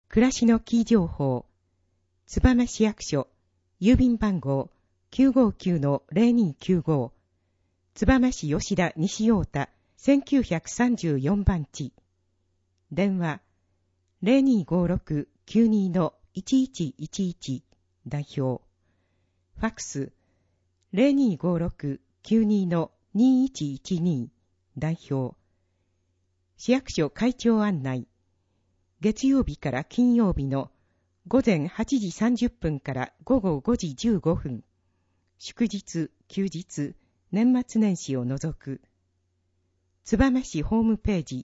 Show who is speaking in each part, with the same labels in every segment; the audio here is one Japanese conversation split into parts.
Speaker 1: 暮らしのキー情報。燕市役所、郵便番号 959-0295。燕市吉田西太田1934番地。電話 0256-92-1111 代表。ファックス 0256-92-2112 代表。市役所会長案内。月曜日から金曜日の午前8時30分から午後5時15分。祝日、休日、年末年始を除く。燕市ホームページ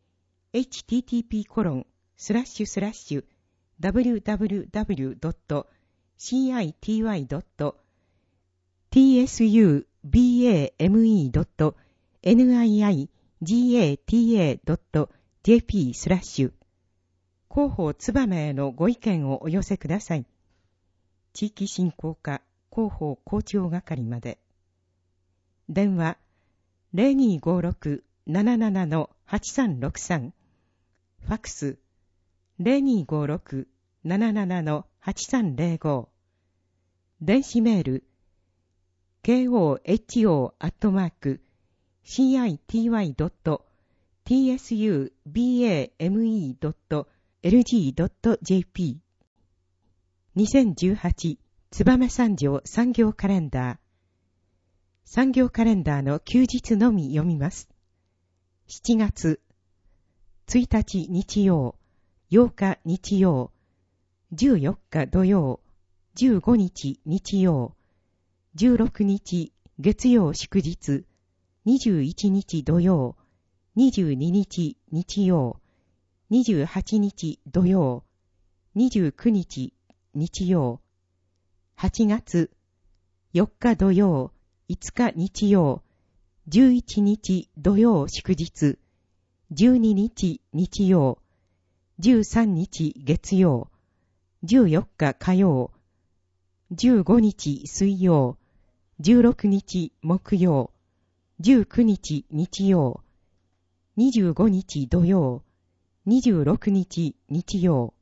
Speaker 1: http://www.city.bame.niigata.jp/ 広報燕へのご意見をお寄せください。地域振興課広報広聴係まで。電話 0256-77-8363。ファックス 0256-77-8305。電子メール koho.citybame.lg.jp 2018燕三条産業カレンダー。産業カレンダーの休日のみ読みます。7月1日日曜、8日日曜、14日土曜、15日日曜、16日月曜祝日、21日土曜、22日日曜、28日土曜、29日日曜。8月4日土曜、5日日曜、11日土曜祝日、12日日曜、13日月曜、14日火曜、15日水曜、16日木曜、19日日曜、25日土曜、26日日曜。